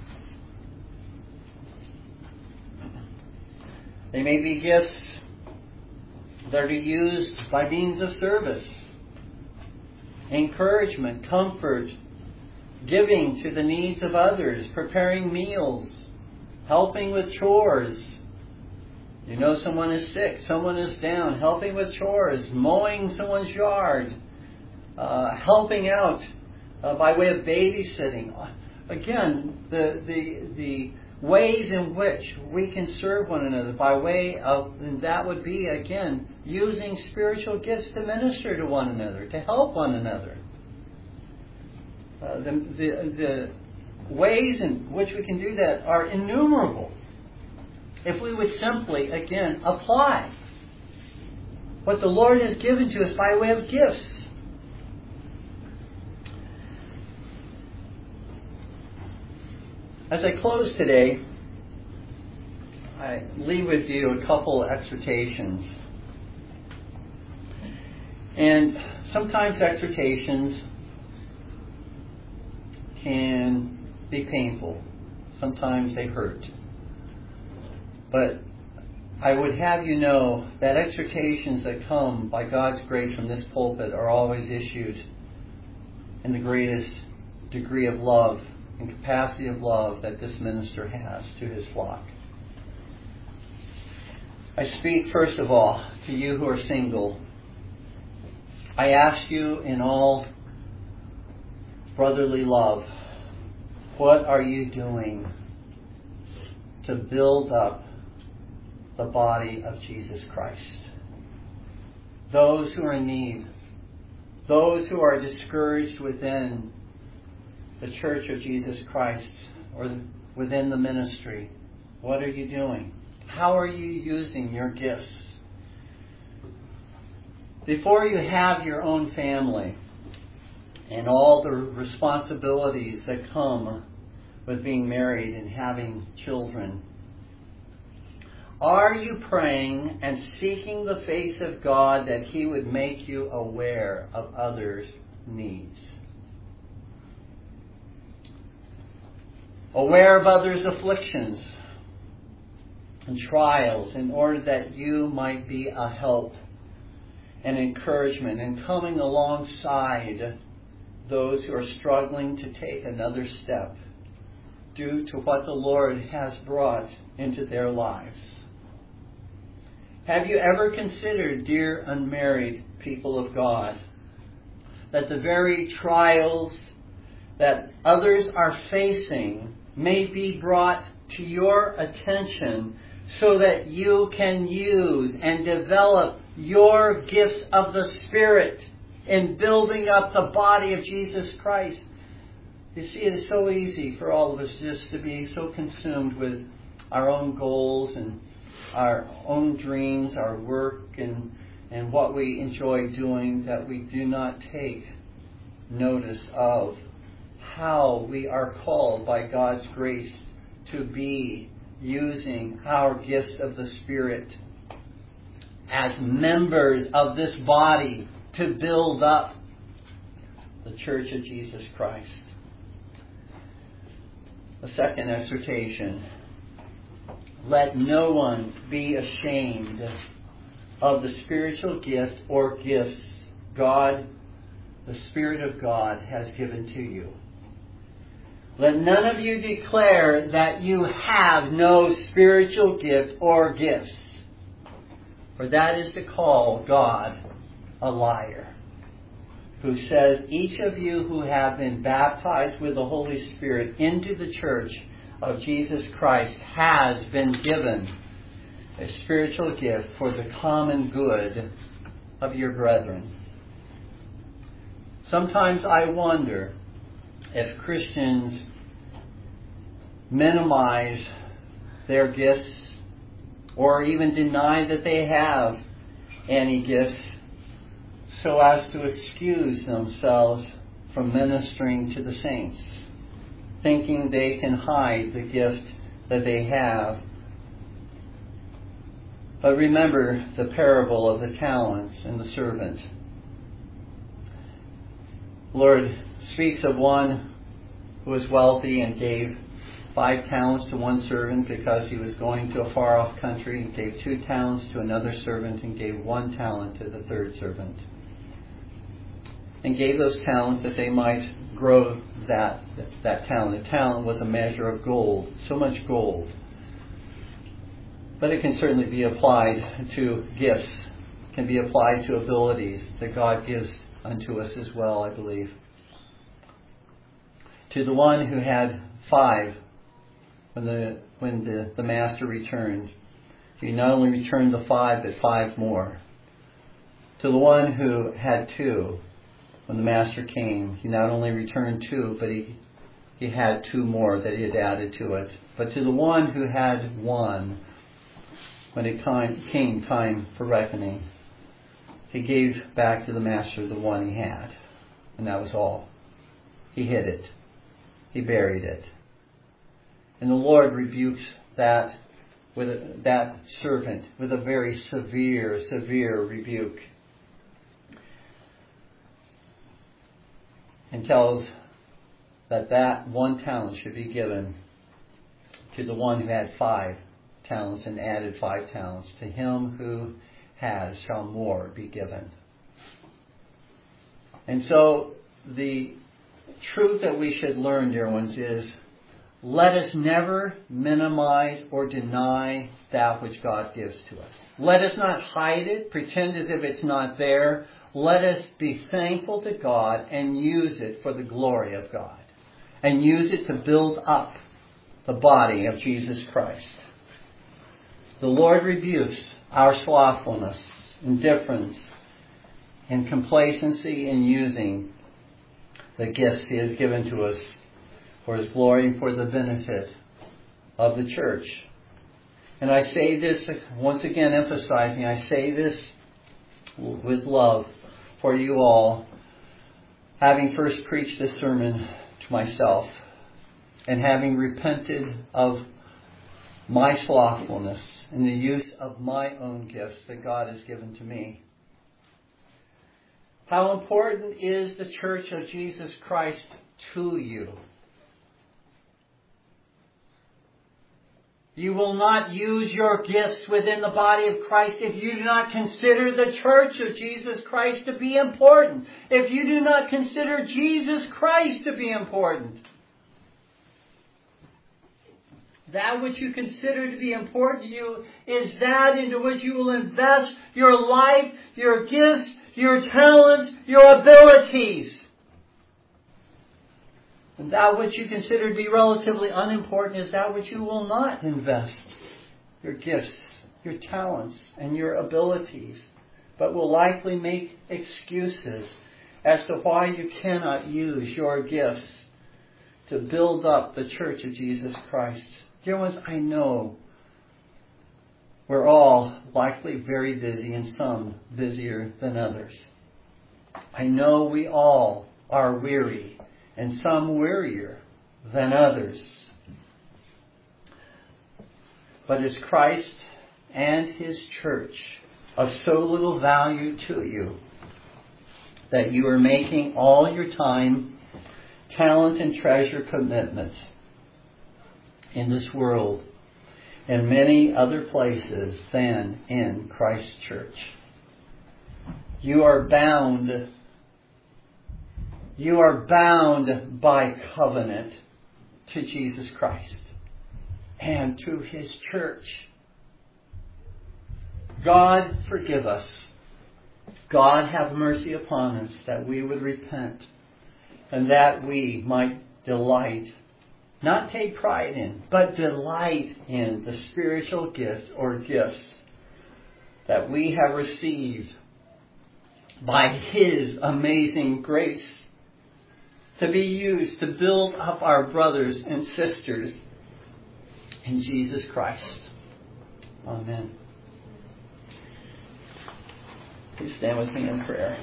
They may be gifts that are used by means of service, encouragement, comfort, giving to the needs of others, preparing meals, helping with chores. You know someone is sick, someone is down, helping with chores, mowing someone's yard, helping out by way of babysitting. Again, the ways in which we can serve one another by way of, and that would be, again, using spiritual gifts to minister to one another, to help one another. The ways in which we can do that are innumerable. If we would simply, again, apply what the Lord has given to us by way of gifts. As I close today, I leave with you a couple exhortations. And sometimes exhortations can be painful. Sometimes they hurt. But I would have you know that exhortations that come by God's grace from this pulpit are always issued in the greatest degree of love and capacity of love that this minister has to his flock. I speak first of all to you who are single. I ask you in all brotherly love, what are you doing to build up the body of Jesus Christ? Those who are in need, those who are discouraged within the Church of Jesus Christ or within the ministry, what are you doing? How are you using your gifts before you have your own family and all the responsibilities that come with being married and having children, are you praying and seeking the face of God that He would make you aware of others' needs? Aware of others' afflictions and trials in order that you might be a help and encouragement and coming alongside those who are struggling to take another step due to what the Lord has brought into their lives. Have you ever considered, dear unmarried people of God, that the very trials that others are facing may be brought to your attention so that you can use and develop your gifts of the Spirit in building up the body of Jesus Christ? You see, it is so easy for all of us just to be so consumed with our own goals and our own dreams, our work, and what we enjoy doing, that we do not take notice of how we are called by God's grace to be using our gifts of the Spirit as members of this body to build up the Church of Jesus Christ. The second exhortation: let no one be ashamed of the spiritual gift or gifts God, the Spirit of God, has given to you. Let none of you declare that you have no spiritual gift or gifts, for that is to call God a liar, who says, each of you who have been baptized with the Holy Spirit into the church of Jesus Christ has been given a spiritual gift for the common good of your brethren. Sometimes I wonder if Christians minimize their gifts or even deny that they have any gifts so as to excuse themselves from ministering to the saints, thinking they can hide the gift that they have. But remember the parable of the talents and the servant. The Lord speaks of one who was wealthy and gave 5 talents to one servant because he was going to a far-off country, and gave 2 talents to another servant, and gave 1 talent to the third servant. And gave those talents that they might grow that talent. A talent was a measure of gold, so much gold. But it can certainly be applied to gifts, can be applied to abilities that God gives unto us as well, I believe. To the one who had 5, when the master returned, he not only returned the 5, but 5 more. To the one who had 2, when the master came, he not only returned 2, but he had 2 more that he had added to it. But to the one who had 1, when it came time for reckoning, he gave back to the master the 1 he had. And that was all. He hid it. He buried it. And the Lord rebukes that servant with a very severe rebuke. And tells that 1 talent should be given to the one who had 5 talents and added 5 talents. To him who has shall more be given. And so the truth that we should learn, dear ones, is let us never minimize or deny that which God gives to us. Let us not hide it, pretend as if it's not there. Let us be thankful to God and use it for the glory of God. And use it to build up the body of Jesus Christ. The Lord rebukes our slothfulness, indifference, and complacency in using the gifts He has given to us for His glory and for the benefit of the church. And I say this, once again emphasizing, I say this with love for you all, having first preached this sermon to myself and having repented of my slothfulness in the use of my own gifts that God has given to me. How important is the Church of Jesus Christ to you? You will not use your gifts within the body of Christ if you do not consider the Church of Jesus Christ to be important. If you do not consider Jesus Christ to be important. That which you consider to be important to you is that into which you will invest your life, your gifts, your talents, your abilities. And that which you consider to be relatively unimportant is that which you will not invest your gifts, your talents, and your abilities, but will likely make excuses as to why you cannot use your gifts to build up the Church of Jesus Christ. Dear ones, I know we're all likely very busy and some busier than others. I know we all are weary and some wearier than others. But is Christ and His church of so little value to you that you are making all your time, talent, and treasure commitments in this world and many other places than in Christ's church? You are bound by covenant to Jesus Christ and to His church. God forgive us. God have mercy upon us, that we would repent and that we might delight, not take pride in, but delight in the spiritual gift or gifts that we have received by His amazing grace to be used to build up our brothers and sisters in Jesus Christ. Amen. Please stand with me in prayer.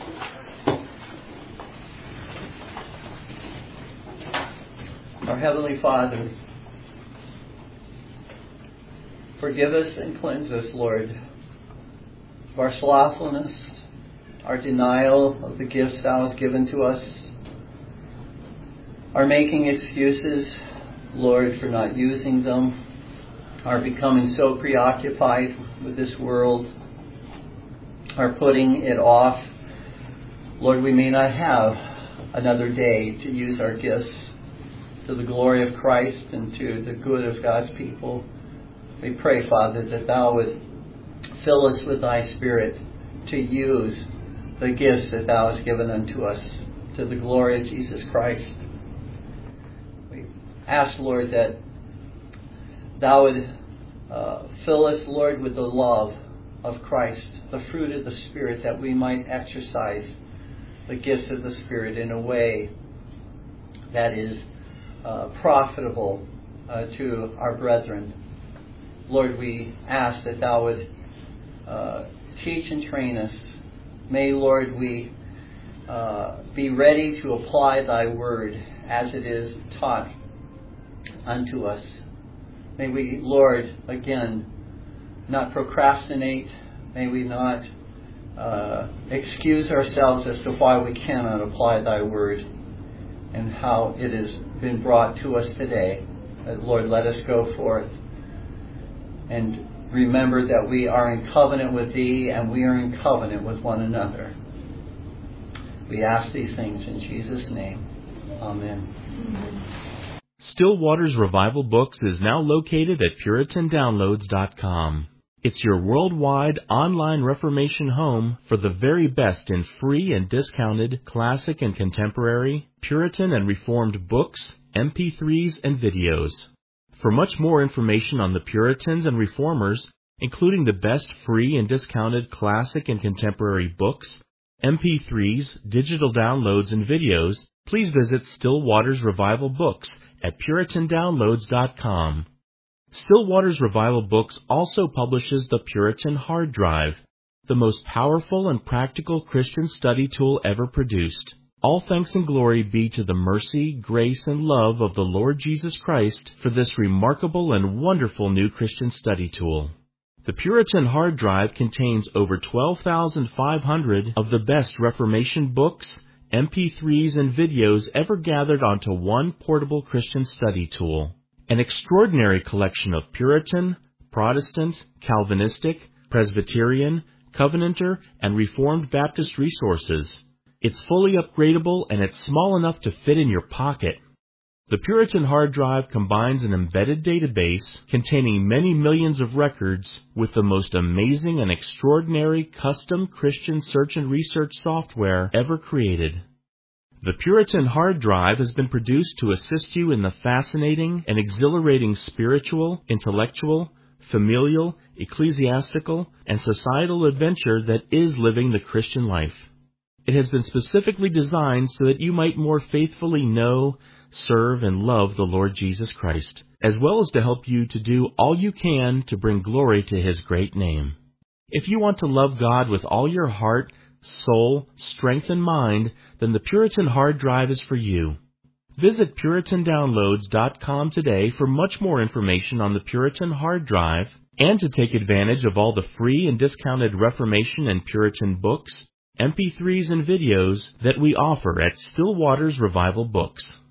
Our Heavenly Father, forgive us and cleanse us, Lord, of our slothfulness, our denial of the gifts Thou hast given to us, our making excuses, Lord, for not using them, our becoming so preoccupied with this world, our putting it off. Lord, we may not have another day to use our gifts to the glory of Christ and to the good of God's people. We pray, Father, that Thou would fill us with Thy Spirit to use the gifts that Thou hast given unto us to the glory of Jesus Christ. We ask, Lord, that Thou would fill us, Lord, with the love of Christ, the fruit of the Spirit, that we might exercise the gifts of the Spirit in a way that is profitable to our brethren. Lord, we ask that Thou would teach and train us. May, Lord, we be ready to apply Thy word as it is taught unto us. May we, Lord, again, not procrastinate. May we not excuse ourselves as to why we cannot apply Thy word and how it has been brought to us today. Lord, let us go forth and remember that we are in covenant with Thee and we are in covenant with one another. We ask these things in Jesus' name. Amen. Still Waters Revival Books is now located at PuritanDownloads.com. It's your worldwide online Reformation home for the very best in free and discounted classic and contemporary, Puritan and Reformed books, MP3s, and videos. For much more information on the Puritans and Reformers, including the best free and discounted classic and contemporary books, MP3s, digital downloads, and videos, please visit Still Waters Revival Books at PuritanDownloads.com. Still Waters Revival Books also publishes the Puritan Hard Drive. the most powerful and practical Christian study tool ever produced. All thanks and glory be to the mercy, grace, and love of the Lord Jesus Christ for this remarkable and wonderful new Christian study tool. The Puritan hard drive contains over 12,500 of the best Reformation books, MP3s, and videos ever gathered onto one portable Christian study tool. An extraordinary collection of Puritan, Protestant, Calvinistic, Presbyterian, Covenanter, and Reformed Baptist resources. It's fully upgradable and it's small enough to fit in your pocket. The Puritan hard drive combines an embedded database containing many millions of records with the most amazing and extraordinary custom Christian search and research software ever created. The Puritan hard drive has been produced to assist you in the fascinating and exhilarating spiritual, intellectual, familial, ecclesiastical, and societal adventure that is living the Christian life. It has been specifically designed so that you might more faithfully know, serve, and love the Lord Jesus Christ, as well as to help you to do all you can to bring glory to His great name. If you want to love God with all your heart, soul, strength, and mind, then the Puritan hard drive is for you. Visit PuritanDownloads.com today for much more information on the Puritan hard drive and to take advantage of all the free and discounted Reformation and Puritan books, MP3s, and videos that we offer at Still Waters Revival Books.